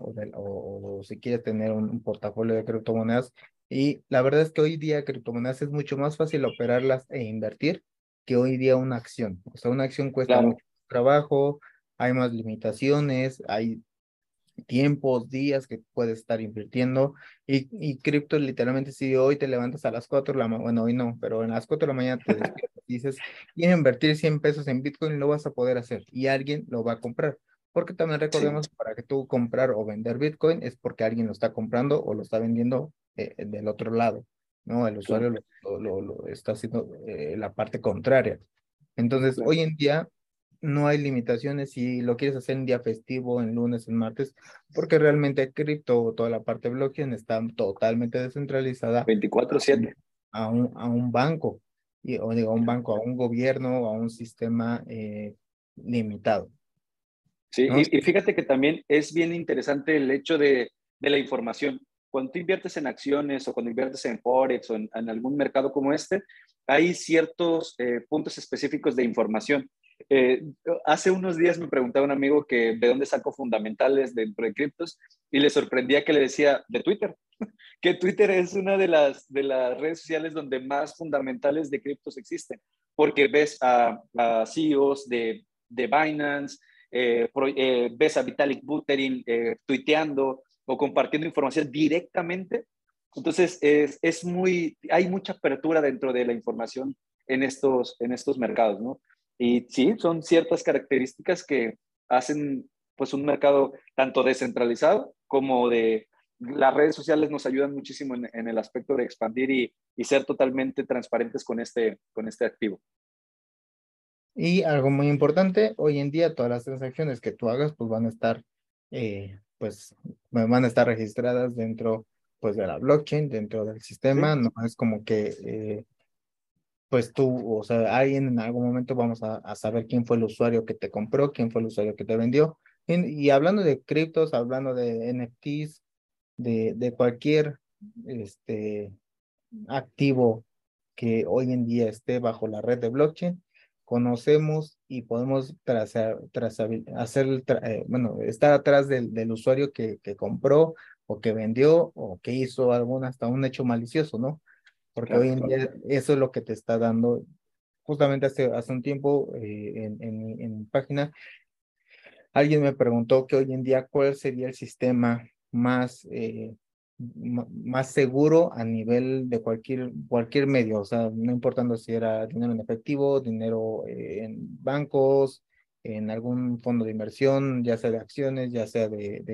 o si quieres tener un portafolio de criptomonedas. Y la verdad es que hoy día criptomonedas es mucho más fácil operarlas e invertir que hoy día una acción. O sea, una acción cuesta Claro, mucho trabajo, hay más limitaciones, hay tiempos, días que puedes estar invirtiendo y cripto literalmente si hoy te levantas a las 4 de la mañana, bueno, hoy no, pero en las 4 de la mañana te despiertas y dices, quiero invertir 100 pesos en Bitcoin, lo vas a poder hacer y alguien lo va a comprar. Porque también sí, recordemos que para que tú comprar o vender Bitcoin es porque alguien lo está comprando o lo está vendiendo del otro lado, ¿no? El usuario claro, lo está haciendo la parte contraria. Entonces, claro. hoy en día no hay limitaciones si lo quieres hacer en día festivo, en lunes, en martes, porque realmente cripto, toda la parte blockchain está totalmente descentralizada 24/7. a un banco, o digo, a un Claro. banco, a un gobierno, a un sistema limitado, Sí, ¿no? y fíjate que también es bien interesante el hecho de la información. Cuando tú inviertes en acciones o cuando inviertes en Forex o en algún mercado como este, hay ciertos puntos específicos de información. Eh, Hace unos días me preguntaba un amigo que de dónde saco fundamentales dentro de criptos y le sorprendía que le decía de Twitter, que Twitter es una de las redes sociales donde más fundamentales de criptos existen, porque ves a CEOs de Binance, ves a Vitalik Buterin tuiteando o compartiendo información directamente. Entonces, hay mucha apertura dentro de la información en estos mercados, ¿no? Y sí, son ciertas características que hacen pues un mercado tanto descentralizado como de las redes sociales nos ayudan muchísimo en el aspecto de expandir y ser totalmente transparentes con este activo. Y algo muy importante, hoy en día todas las transacciones que tú hagas pues van a estar pues van a estar registradas dentro pues de la blockchain, dentro del ¿Sí? sistema, no es como que pues tú, o sea, alguien en algún momento vamos a saber quién fue el usuario que te compró, quién fue el usuario que te vendió. Y hablando de criptos, hablando de NFTs, de cualquier este, activo que hoy en día esté bajo la red de blockchain, conocemos y podemos bueno, estar atrás del usuario que compró o que vendió o que hizo hasta un hecho malicioso, ¿no? Porque hoy Claro. en día eso es lo que te está dando. Justamente hace un tiempo en mi página, alguien me preguntó que hoy en día cuál sería el sistema más seguro a nivel de cualquier medio, o sea, no importando si era dinero en efectivo, dinero en bancos, en algún fondo de inversión, ya sea de acciones, ya sea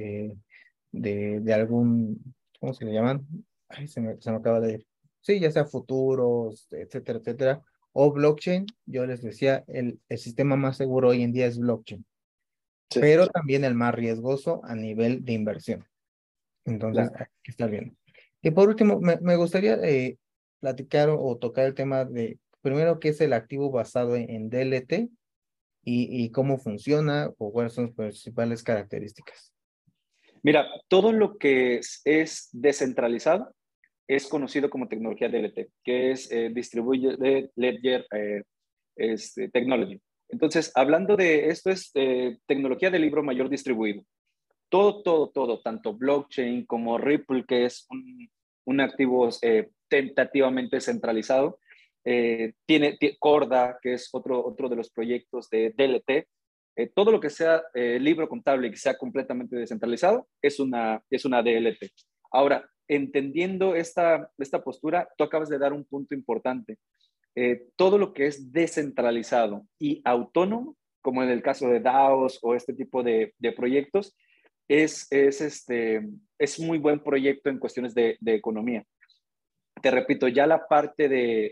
de algún, ¿cómo se le llaman? Ay, se me acaba de ir. Sí, ya sea futuros, etcétera, etcétera, o blockchain. Yo les decía, el sistema más seguro hoy en día es blockchain, Sí, pero también el más riesgoso a nivel de inversión. Entonces, claro. hay que estar bien. Y por último, me gustaría platicar o tocar el tema de, primero, qué es el activo basado en DLT y cómo funciona o cuáles son sus principales características. Mira, todo lo que es descentralizado es conocido como tecnología DLT, que es Distributed Ledger Technology. Entonces, hablando de esto, es tecnología de libro mayor distribuido. Todo, tanto blockchain como Ripple, que es un activo tentativamente centralizado, tiene Corda, que es otro de los proyectos de DLT. Todo lo que sea libro contable y que sea completamente descentralizado es una DLT. Ahora, entendiendo esta postura, tú acabas de dar un punto importante. Todo lo que es descentralizado y autónomo, como en el caso de DAOs o este tipo de proyectos, es muy buen proyecto en cuestiones de economía. Te repito, ya la parte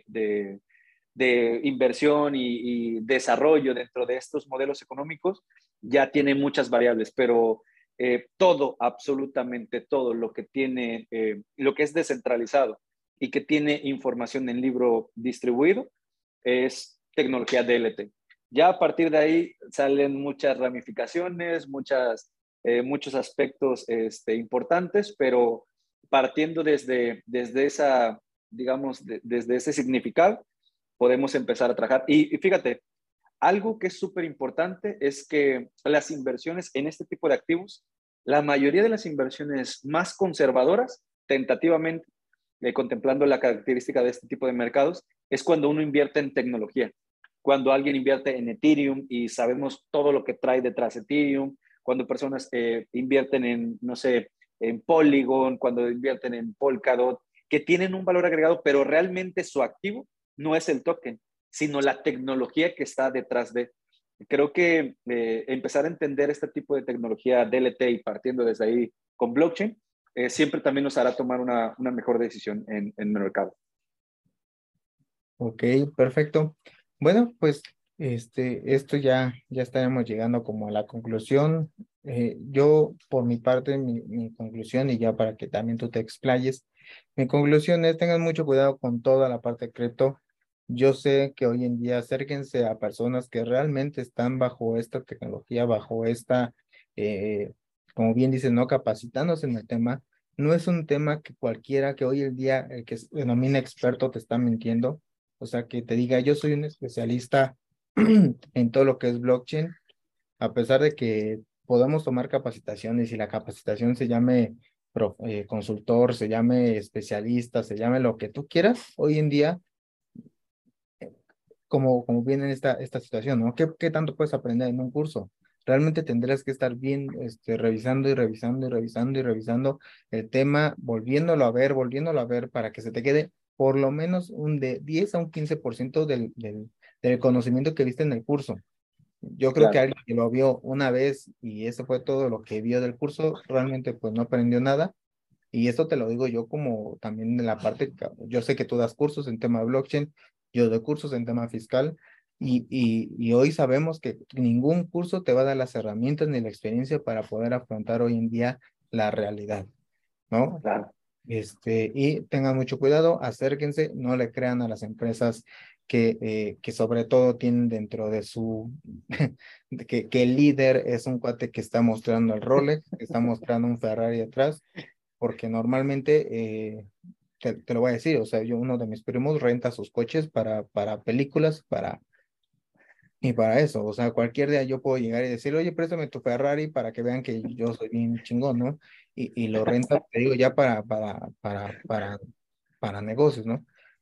de inversión y desarrollo dentro de estos modelos económicos ya tiene muchas variables, pero todo, absolutamente todo lo que es descentralizado y que tiene información en libro distribuido es tecnología DLT. Ya a partir de ahí salen muchas ramificaciones, muchos aspectos importantes, pero partiendo desde esa, digamos, desde ese significado, podemos empezar a trabajar. Y fíjate, algo que es súper importante es que las inversiones en este tipo de activos, la mayoría de las inversiones más conservadoras, tentativamente, contemplando la característica de este tipo de mercados, es cuando uno invierte en tecnología. Cuando alguien invierte en Ethereum y sabemos todo lo que trae detrás Ethereum, cuando personas invierten en, no sé, en Polygon, cuando invierten en Polkadot, que tienen un valor agregado, pero realmente su activo no es el token, sino la tecnología que está detrás de. Creo que empezar a entender este tipo de tecnología DLT y partiendo desde ahí con blockchain, siempre también nos hará tomar una mejor decisión en el mercado. Ok, perfecto. Bueno, pues esto ya estaremos llegando como a la conclusión. Yo, por mi parte, mi conclusión, y ya para que también tú te explayes, mi conclusión es tengan mucho cuidado con toda la parte de cripto. Yo sé que hoy en día acérquense a personas que realmente están bajo esta tecnología, bajo eh, como bien dicen, no capacitándose en el tema. No es un tema que cualquiera que hoy en día, el que se denomina experto, te está mintiendo. O sea, que te diga, yo soy un especialista en todo lo que es blockchain, a pesar de que podamos tomar capacitaciones y la capacitación se llame consultor, se llame especialista, se llame lo que tú quieras, hoy en día, como viene esta situación, ¿no? ¿Qué tanto puedes aprender en un curso? Realmente tendrás que estar bien revisando y revisando y revisando y revisando el tema, volviéndolo a ver para que se te quede por lo menos un de 10 a un 15% del conocimiento que viste en el curso. Yo creo que Claro, alguien que lo vio una vez y eso fue todo lo que vio del curso, realmente pues no aprendió nada. Y esto te lo digo yo como también de la parte, yo sé que tú das cursos en tema de blockchain, yo doy cursos en tema fiscal, y hoy sabemos que ningún curso te va a dar las herramientas ni la experiencia para poder afrontar hoy en día la realidad, ¿no? claro. Y tengan mucho cuidado, acérquense, no le crean a las empresas que sobre todo tienen dentro de su, que el líder es un cuate que está mostrando el Rolex, que está mostrando un Ferrari atrás, porque normalmente, te lo voy a decir, o sea, uno de mis primos renta sus coches para películas, y para eso, o sea, cualquier día yo puedo llegar y decir, oye, préstame tu Ferrari para que vean que yo soy bien chingón, ¿no? Y lo renta, te digo, ya para negocios, ¿no?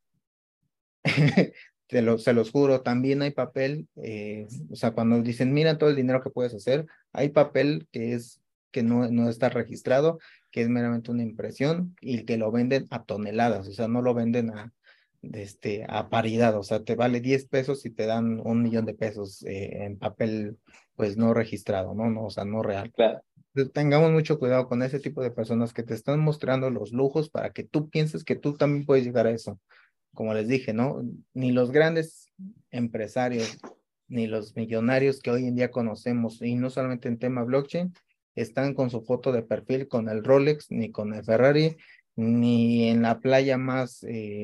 Se los juro, también hay papel, o sea, cuando dicen, mira todo el dinero que puedes hacer, hay papel que no está registrado, que es meramente una impresión y que lo venden a toneladas, o sea, no lo venden a paridad, o sea, te vale 10 pesos y te dan 1 millón de pesos en papel, pues no registrado, ¿no? No, o sea, no real. Claro. Entonces, tengamos mucho cuidado con ese tipo de personas que te están mostrando los lujos para que tú pienses que tú también puedes llegar a eso. Como les dije, ¿no? Ni los grandes empresarios, ni los millonarios que hoy en día conocemos, y no solamente en tema blockchain, están con su foto de perfil con el Rolex, ni con el Ferrari, ni en la playa más...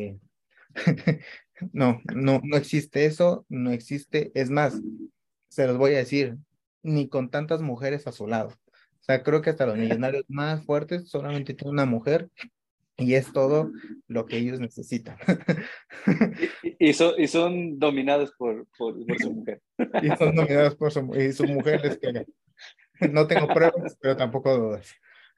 no existe eso, no existe. Es más, se los voy a decir, ni con tantas mujeres a su lado. O sea, creo que hasta los millonarios más fuertes solamente tienen una mujer y es todo lo que ellos necesitan. Y son dominados por su mujer. Y son nominados por su mujer les pega. No tengo pruebas, pero tampoco dudas.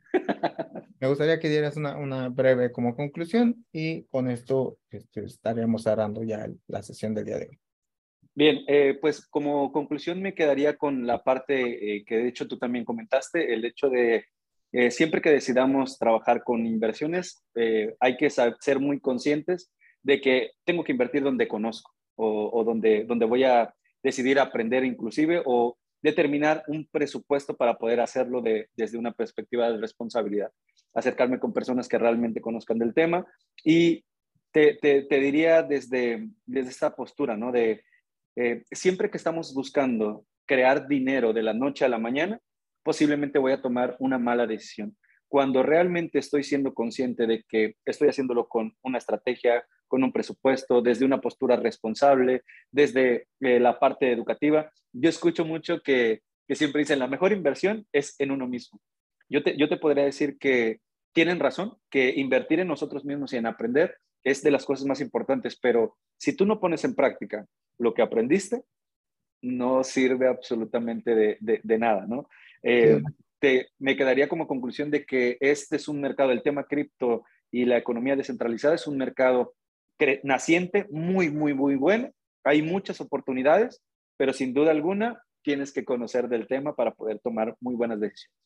Me gustaría que dieras una breve como conclusión y con esto estaríamos cerrando ya la sesión del día de hoy. Bien, pues como conclusión me quedaría con la parte que de hecho tú también comentaste, el hecho de siempre que decidamos trabajar con inversiones, hay que ser muy conscientes de que tengo que invertir donde conozco o donde voy a decidir aprender inclusive o determinar un presupuesto para poder hacerlo desde una perspectiva de responsabilidad, acercarme con personas que realmente conozcan del tema y te diría desde esta postura, ¿no? Siempre que estamos buscando crear dinero de la noche a la mañana, posiblemente voy a tomar una mala decisión. Cuando realmente estoy siendo consciente de que estoy haciéndolo con una estrategia, con un presupuesto, desde una postura responsable, desde la parte educativa, yo escucho mucho que siempre dicen la mejor inversión es en uno mismo. Yo te podría decir que tienen razón, que invertir en nosotros mismos y en aprender es de las cosas más importantes, pero si tú no pones en práctica lo que aprendiste, no sirve absolutamente de nada, ¿no? Sí, Eh, Me quedaría como conclusión de que este es un mercado, el tema cripto y la economía descentralizada es un mercado naciente, muy, muy, muy bueno. Hay muchas oportunidades, pero sin duda alguna tienes que conocer del tema para poder tomar muy buenas decisiones.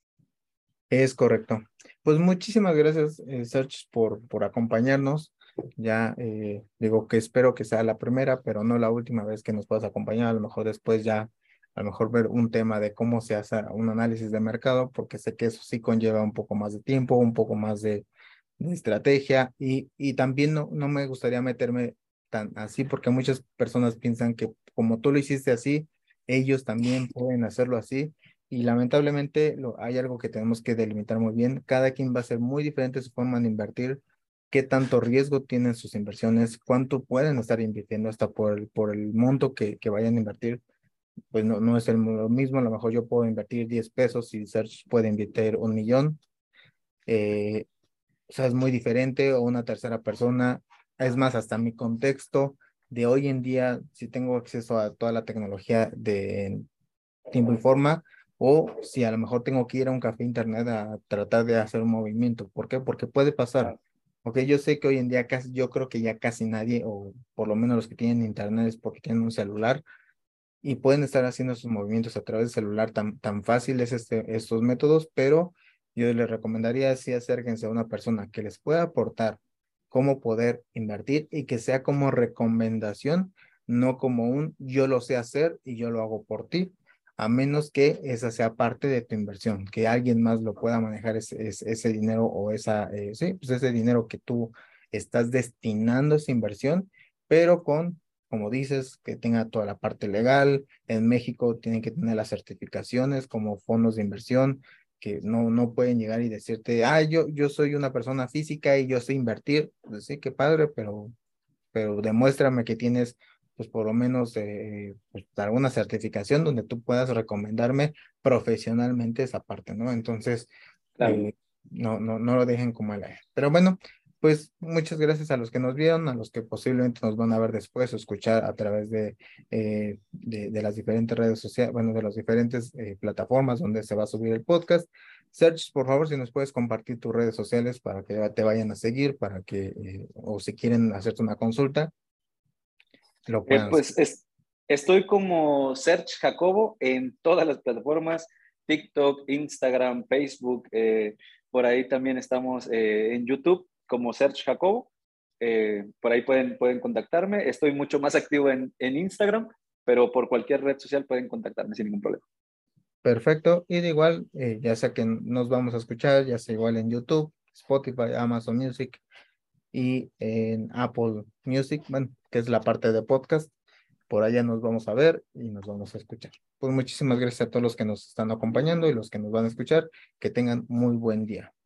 es correcto. Pues muchísimas gracias, Serge, por acompañarnos. Ya digo que espero que sea la primera, pero no la última vez que nos puedas acompañar. A lo mejor después ya, a lo mejor ver un tema de cómo se hace un análisis de mercado, porque sé que eso sí conlleva un poco más de tiempo, un poco más de estrategia y también no me gustaría meterme tan así porque muchas personas piensan que como tú lo hiciste así, ellos también pueden hacerlo así y lamentablemente hay algo que tenemos que delimitar muy bien. Cada quien va a ser muy diferente su forma de invertir, qué tanto riesgo tienen sus inversiones, cuánto pueden estar invirtiendo hasta por el monto que vayan a invertir. Pues no es lo mismo, a lo mejor yo puedo invertir 10 pesos y Serge puede invertir 1 millón. Eh, o sea, es muy diferente o una tercera persona. Es más, hasta mi contexto de hoy en día, si tengo acceso a toda la tecnología de tiempo y forma, o si a lo mejor tengo que ir a un café internet a tratar de hacer un movimiento. ¿Por qué? Porque puede pasar. Ok, yo sé que hoy en día casi, yo creo que ya casi nadie, o por lo menos los que tienen internet es porque tienen un celular y pueden estar haciendo sus movimientos a través del celular tan fáciles estos métodos, pero yo les recomendaría sí acérquense a una persona que les pueda aportar cómo poder invertir y que sea como recomendación, no como un yo lo sé hacer y yo lo hago por ti, a menos que esa sea parte de tu inversión, que alguien más lo pueda manejar ese dinero o sí, pues ese dinero que tú estás destinando a esa inversión, pero con como dices, que tenga toda la parte legal. En México tienen que tener las certificaciones como fondos de inversión, que no pueden llegar y decirte, yo soy una persona física y yo sé invertir. Pues sí, qué padre, pero pero demuéstrame que tienes pues por lo menos pues, alguna certificación donde tú puedas recomendarme profesionalmente esa parte, ¿no? Entonces, Claro. no lo dejen como el aire. Pero bueno, pues muchas gracias a los que nos vieron, a los que posiblemente nos van a ver después o escuchar a través de las diferentes redes sociales, bueno, de las diferentes plataformas donde se va a subir el podcast. Serge, por favor, si nos puedes compartir tus redes sociales para que te vayan a seguir, para que, o si quieren hacerte una consulta, lo puedan hacer. Pues estoy como Serge Jacobo en todas las plataformas, TikTok, Instagram, Facebook. Por ahí también estamos en YouTube como Serge Jacobo. Por ahí pueden contactarme. Estoy mucho más activo en Instagram, pero por cualquier red social pueden contactarme sin ningún problema. Perfecto. Y de igual, ya sea que nos vamos a escuchar, ya sea igual en YouTube, Spotify, Amazon Music y en Apple Music, bueno, que es la parte de podcast. Por allá nos vamos a ver y nos vamos a escuchar. Pues muchísimas gracias a todos los que nos están acompañando y los que nos van a escuchar. Que tengan muy buen día.